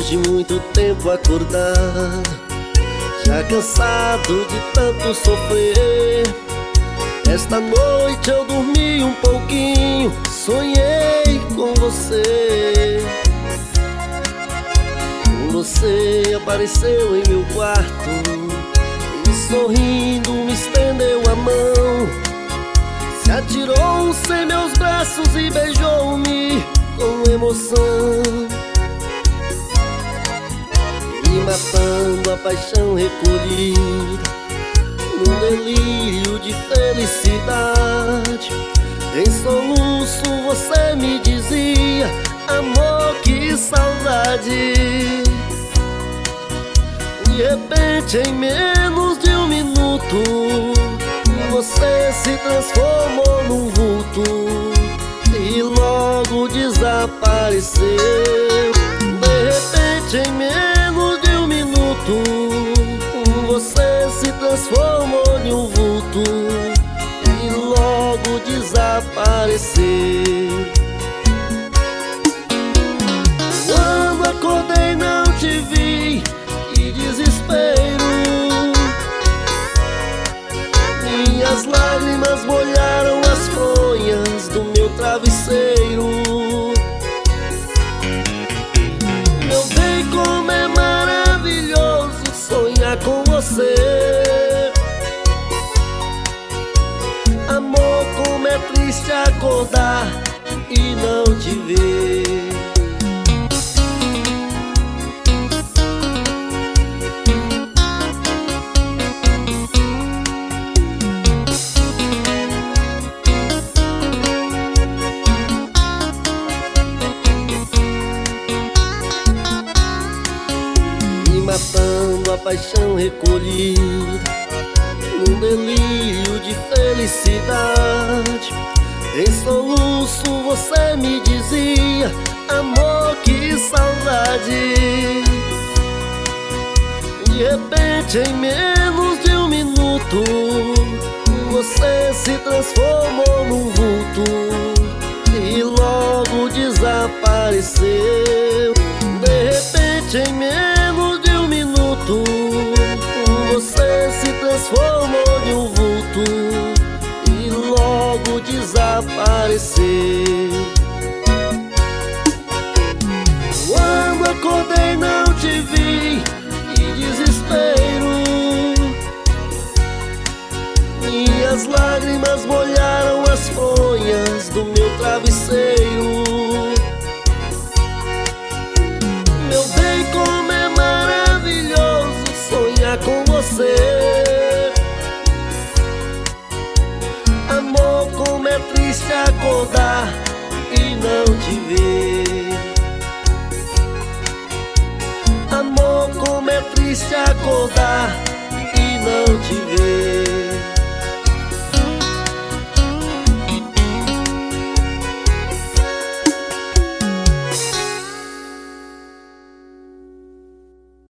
de muito tempo acordado, já cansado de tanto sofrer. Esta noite eu dormi um pouquinho, sonhei com você. Você apareceu em meu quarto e sorrindo me estendeu a mão. Se atirou-se em meus braços e beijou-me com emoção, me matando a paixão recolhida num delírio de felicidade. Em soluço você me dizia: amor, que saudade. De repente, em menos de um minuto, você se transformou num vulto e logo desapareceu. De repente, em menos de um minuto, você se transformou em um vulto e logo desapareceu. Quando acordei não te vi, que desespero. Minhas lágrimas molharam as fronhas do meu travesseiro. Meu bem, como é maravilhoso sonhar com você. Amor, como é triste acordar e não te ver. Matando a paixão recolhida num delírio de felicidade. Em soluço você me dizia: amor, que saudade. De repente, em menos de um minuto, você se transformou num vulto e logo desapareceu. De repente, em menos de um minuto, você se transformou em um vulto e logo desapareceu. Quando acordei não te vi, que desespero. Minhas lágrimas molharam as fronhas do meu travesseiro. Meu bem, como é maravilhoso sonhar com você. Amor, como é triste acordar e não te ver. Amor, como é triste acordar e não te ver.